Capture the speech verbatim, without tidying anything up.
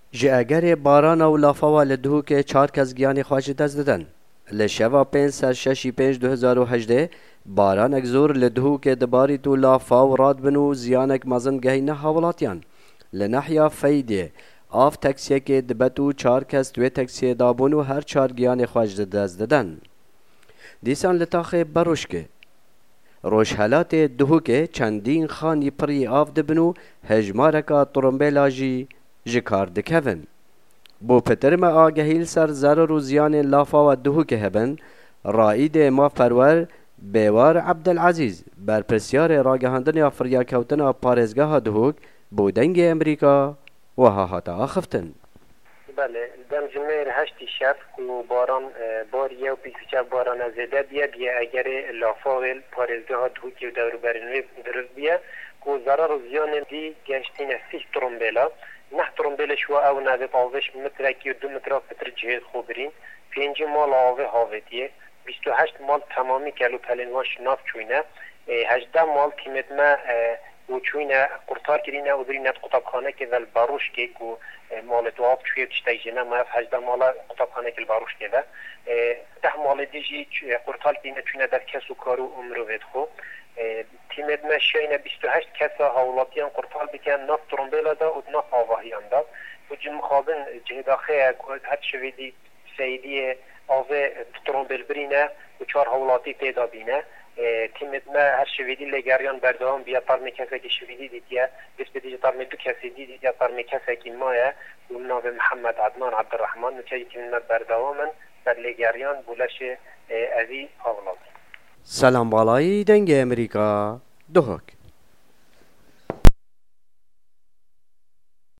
ji egerê barana û lafawa li Duhokê çar kes giyanê xwe ji dest didin. Li şeva pênc ser şeşî pênc du hezar û hejdê baranek zor li Duhokê dibarît û lafaw radibin û ziyanek mezin gehîne hawilatiyan. Li nehiya Feydê av teksiyekê dibet û çar kes wê teksiyê dabûn û her çar giyanê xwe ji dest didin. Dîsan li taxê Beroşkê Rojhilatê Duhokê çendîn xanî pirî av dibin û hejmareka torombêla jî ji kar dikevin. Bo pitirme agehî li ser zerer û ziyanên lafawa Duhokê hebin, Raîdê Mafperwer Bêwar Ebdelezîz berpirsyarê ragihandina firyakewtina parêzgeha Duhok bo dengê Amerîka wiha hate axiftin. بله دم جمعه هشتی شب و باران باریه و پیکوچه باران زده بیه بیه اگر لافاول پارزده ها دوکی و دورو برنوی درست بیه که ضرر و زیان دی گشتین سیش ترومبیلا نه ترومبیل شوا او نوی آوش مترکی و دو متر پتر جهد خوبرین پینجی مال آوه هاویدیه بیست و هشت مال تمامی کلو پلنواش ناف چوینه هجده مال تیمت ما و چوینه قرطار کرینه و برینه قطبخانه که ول باروش که که مال دواب چویه تشتیجنه ما اف هجده مال قطبخانه که باروش که ده ده مال دیجی قرطار کرینه چوینه در کس و کارو عمرو وید خو تیمت ما شاینه بیست و هشت کسا هاولاتیان قرطار بکن ناف ترومبیلا دا و ناف آواهیان دا و جم خوابن جهداخه هد شویدی سیدی آوه ترومبیل برینه و چار هاولاتی پیدا بینه تیمت ما هر شویدی لگریان بردوام بیا پرمی کسی که شویدی دیدیه بس بدیج پرمی دو کسی دیدیه پرمی کسی که مایه و ناو محمد عدنان عبدالرحمن و چایی که من بردوامن بر لگریان بولش ازی هاولات. سلام بالایی دنگ امریکا Duhok.